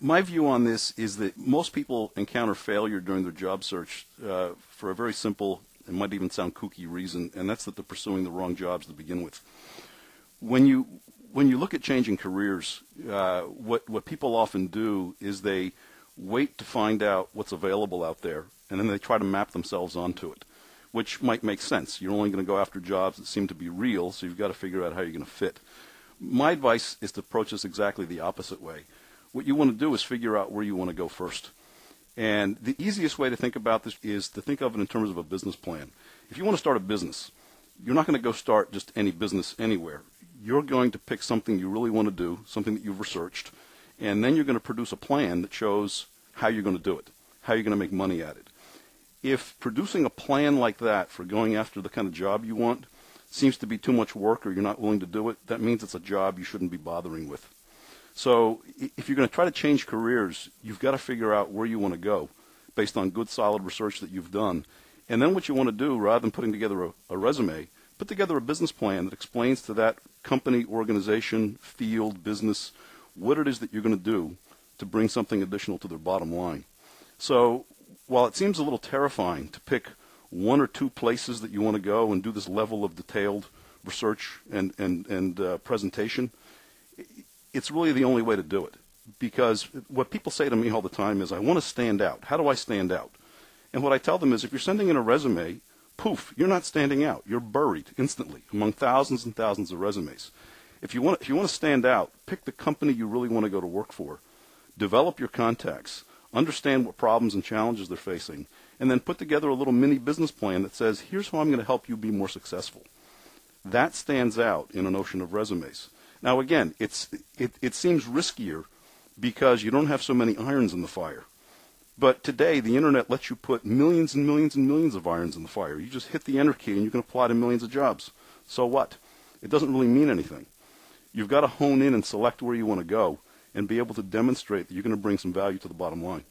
My view on this is that most people encounter failure during their job search for a very simple, it might even sound kooky reason, and that's that they're pursuing the wrong jobs to begin with. When you look at changing careers, what people often do is they wait to find out what's available out there, and then they try to map themselves onto it, which might make sense. You're only going to go after jobs that seem to be real, so you've got to figure out how you're going to fit. My advice is to approach this exactly the opposite way. What you want to do is figure out where you want to go first. And the easiest way to think about this is to think of it in terms of a business plan. If you want to start a business, you're not going to go start just any business anywhere. You're going to pick something you really want to do, something that you've researched, and then you're going to produce a plan that shows how you're going to do it, how you're going to make money at it. If producing a plan like that for going after the kind of job you want seems to be too much work or you're not willing to do it, that means it's a job you shouldn't be bothering with. So if you're going to try to change careers, you've got to figure out where you want to go based on good, solid research that you've done. And then what you want to do, rather than putting together a resume, put together a business plan that explains to that company, organization, field, business, what it is that you're going to do to bring something additional to their bottom line. So while it seems a little terrifying to pick one or two places that you want to go and do this level of detailed research and presentation, it's really the only way to do it. Because what people say to me all the time is, I want to stand out. How do I stand out? And what I tell them is, if you're sending in a resume, poof, you're not standing out. You're buried instantly among thousands and thousands of resumes. If you want to stand out, pick the company you really want to go to work for. Develop your contacts. Understand what problems and challenges they're facing. And then put together a little mini business plan that says, here's how I'm going to help you be more successful. That stands out in an ocean of resumes. Now, again, it seems riskier because you don't have so many irons in the fire. But today, the Internet lets you put millions and millions and millions of irons in the fire. You just hit the enter key and you can apply to millions of jobs. So what? It doesn't really mean anything. You've got to hone in and select where you want to go and be able to demonstrate that you're going to bring some value to the bottom line.